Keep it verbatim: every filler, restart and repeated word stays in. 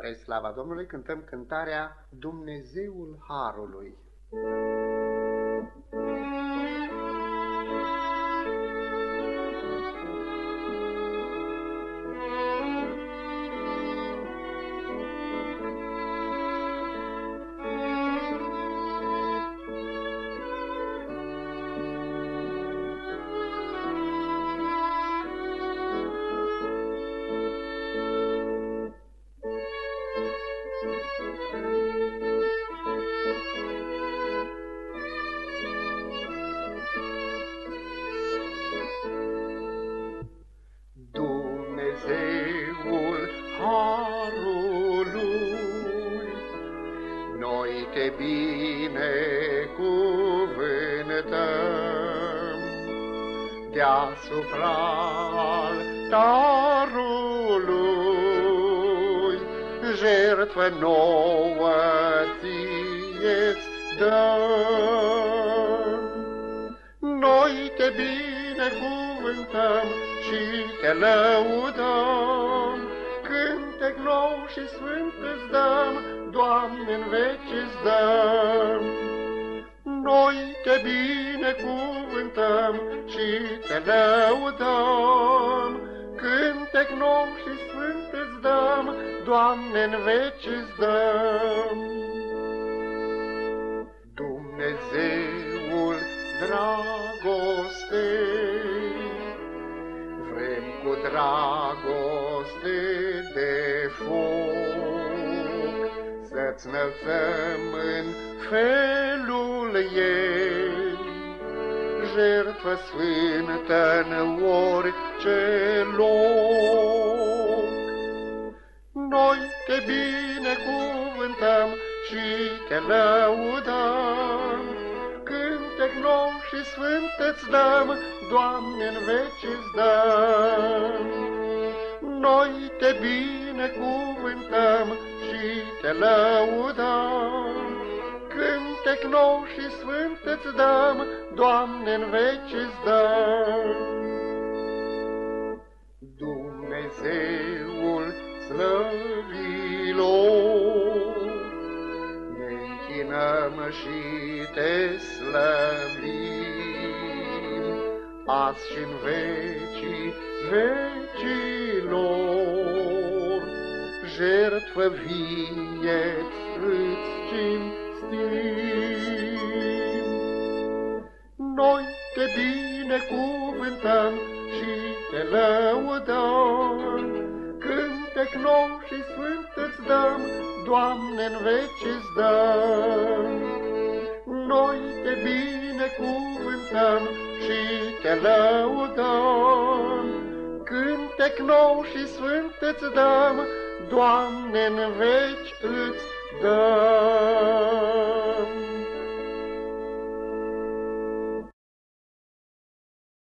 Spre slava Domnului cântăm cântarea Dumnezeul Harului. Dumnezeul Harului, noi te binecuvântăm, deasupra altarului, jertfă nouă ție-ți dăm. Noi te binecuvântăm și te lăudăm, cântec nou și sfânt îți dăm, Doamne, în veci îți dăm. Noi te binecuvântăm și te lăudăm, cântec nou și sfânt îți dăm, Doamne, în veci îți dăm. Dumnezeul dragostei, vrem cu dragoste de foc să-ți înălțăm în felul ei, jertfă sfântă în orice loc. Noi te binecuvântăm și te lăudăm, cântec nou și sfânt îți dăm, Doamne, în veci îți dăm. Noi te binecuvântăm și te lăudăm, cântec nou și sfânt îți dăm, Doamne, în veci îți dăm. Dumnezeul slăvilor, ne închinăm și te slăvim, azi și în vecii vecilor, jertfă vie-ți îți cinstim. Noi te binecuvântăm și te lăudăm, cântec nou și sfânt îți dăm, Doamne, în veci îți dăm. Noi te binecuvântăm și te lăudăm, cântec nou și sfânt îți dăm, Doamne, în veci îți dăm.